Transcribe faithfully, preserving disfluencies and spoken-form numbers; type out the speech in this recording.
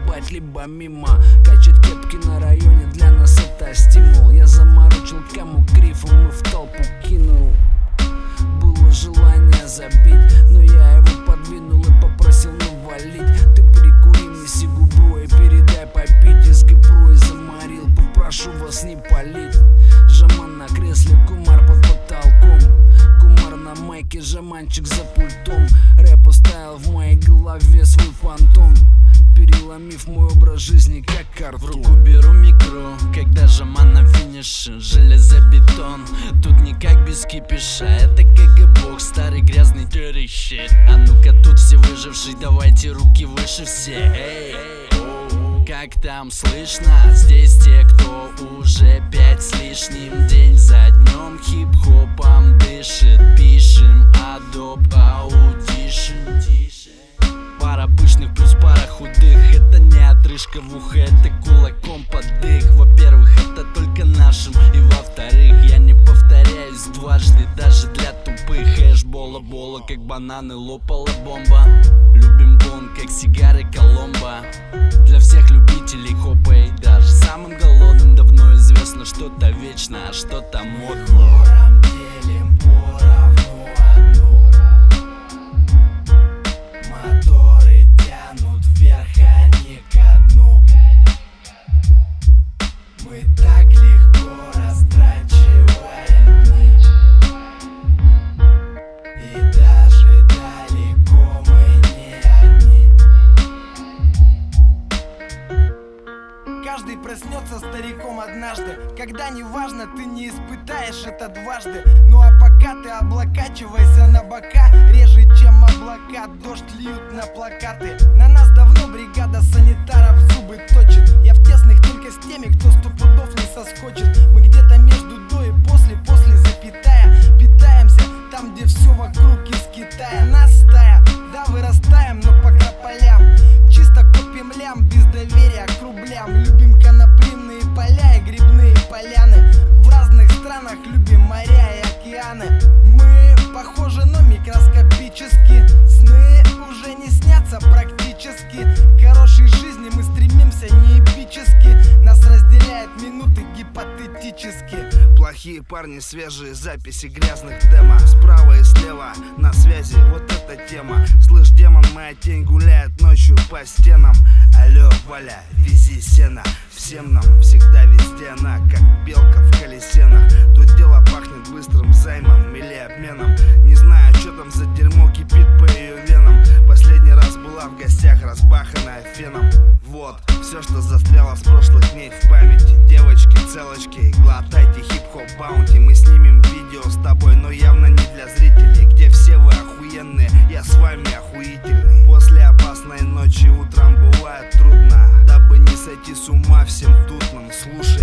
ебать, либо мимо. Качать кепки на районе, для нас это стимул. Я заморочил кому грифом и в толпу кинул. Было желание забить, но я его подвинул и попросил навалить. Ты прикури мне сигу, бро, и передай попить из ГПРО и заморил. Попрошу вас не палить. Жаман на кресле, кумар под потолком. Кумар на майке, жаманчик за пультом. Рэп оставил в моей голове свой фантом, переломив мой образ жизни как карту. В руку беру микро, когда жаман на финише. Железобетон, тут никак без кипиша. Это КГ-бог, старый грязный dirty shit. А ну-ка тут все выжившие, давайте руки выше все. Эй, как там слышно? Здесь те, кто уже пять с лишним день за днем хип-хопом дышит. Пишем Adobe Audition. Пара пышных плюс пара худых. Это не отрыжка в ухо, это кулаком под дых. Во-первых, это только нашим. И во-вторых, я не повторяюсь дважды, даже для тупых. Эш бола-бола, как бананы, лопала бомба. Любим гон, как сигары Коломбо. Для всех любителей хопа и даже самым голодным давно известно, что-то вечно, а что-то модно. Делим поровну одну. Моторы тянут вверх, а не ко дну. Мы так легко растрачиваем дни, и даже далеко мы не одни. Каждый проснется стариком однажды, когда неважно, ты не испытаешь это дважды. Ну а пока ты облокачивайся на бока, реже чем облака, дождь льют на плакаты. На нас давно бригада санитаров зубы точит. Я в тесных только с теми, кто сто пудов не соскочит. Мы где-то между до и после, после запятая. Питаемся там, где все вокруг из Китая. Нас стая, да, вырастаем, но по крополям. Чисто копим лям, без доверия к рублям. Любим конопляные поля и грибные поляны. В разных странах любим моря и океаны. Мы похожи, но микроскопически. Сны уже не снятся практически. К хорошей жизни мы стремимся не эпически. Нас разделяют минуты гипотетически. Плохие парни, свежие записи грязных демо. Справа и слева на связи, вот эта тема. Слышь, демон, моя тень гуляет ночью по стенам. Алло, Валя, вези сено. Всем нам всегда везде она, как белка в колесенах. То дело пахнет быстрым займом или обменом. Не знаю, что там за дерьмо кипит по ее венам. Последний раз была в гостях, разбаханная феном. Вот, все, что застряло с прошлых дней в памяти. Девочки, целочки, глотайте хип-хоп баунти. Мы снимем видео с тобой, но явно не для зрителей. Где все вы охуенные, я с вами охуительный. После опасной ночи утром бывает трудно, дабы не сойти с ума всем тут нам. Слушай